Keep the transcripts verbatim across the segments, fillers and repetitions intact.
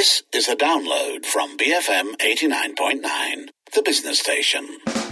This is a download from B F M eighty-nine point nine, the business station.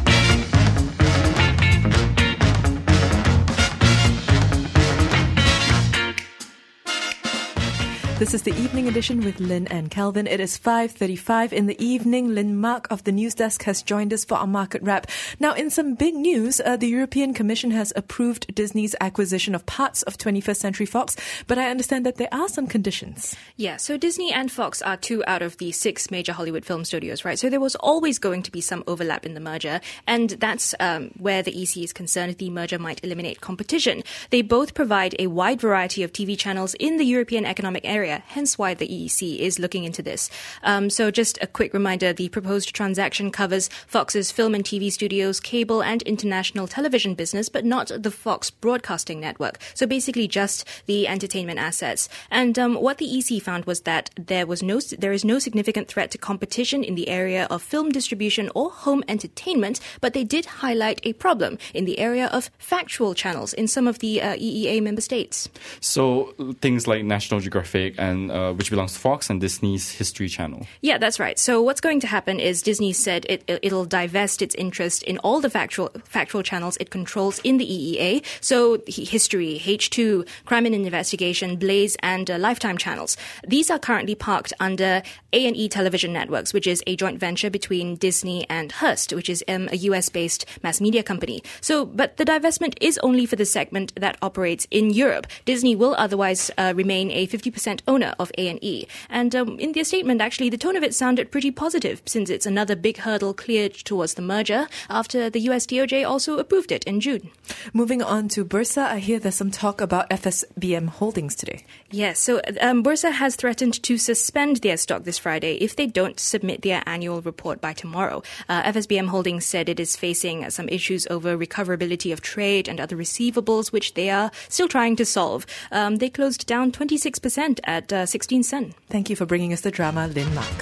This is the evening edition with Lynn and Calvin. It is five thirty-five in the evening. Lynn Mark of the News Desk has joined us for our market wrap. Now, in some big news, uh, the European Commission has approved Disney's acquisition of parts of twenty-first Century Fox, but I understand that there are some conditions. Yeah, so Disney and Fox are two out of the six major Hollywood film studios, right? So there was always going to be some overlap in the merger, and that's um, where the E C is concerned. The merger might eliminate competition. They both provide a wide variety of T V channels in the European Economic Area, hence why the E E C is looking into this. Um, so just a quick reminder, the proposed transaction covers Fox's film and T V studios, cable and international television business, but not the Fox broadcasting network. So basically just the entertainment assets. And um, what the E C found was that there was no, there is no significant threat to competition in the area of film distribution or home entertainment, but they did highlight a problem in the area of factual channels in some of the uh, E E A member states. So things like National Geographic, and uh, which belongs to Fox, and Disney's History Channel. Yeah, that's right. So what's going to happen is Disney said it, it'll divest its interest in all the factual factual channels it controls in the E E A. So History, H two, Crime and Investigation, Blaze, and uh, Lifetime channels. These are currently parked under A and E Television Networks, which is a joint venture between Disney and Hearst, which is um, a U S-based mass media company. So, but the divestment is only for the segment that operates in Europe. Disney will otherwise uh, remain a fifty percent owner of A and E. And um, in their statement, actually, the tone of it sounded pretty positive, since it's another big hurdle cleared towards the merger after the U S D O J also approved it in June. Moving on to Bursa, I hear there's some talk about F S B M Holdings today. Yes, so um, Bursa has threatened to suspend their stock this Friday if they don't submit their annual report by tomorrow. Uh, F S B M Holdings said it is facing some issues over recoverability of trade and other receivables, which they are still trying to solve. Um, they closed down twenty-six percent at uh, sixteen sen. Thank you for bringing us the drama, Lynn Mark.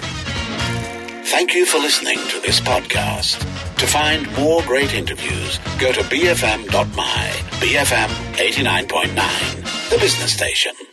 Thank you for listening to this podcast. To find more great interviews, go to b f m dot m y. B F M eighty-nine point nine, the business station.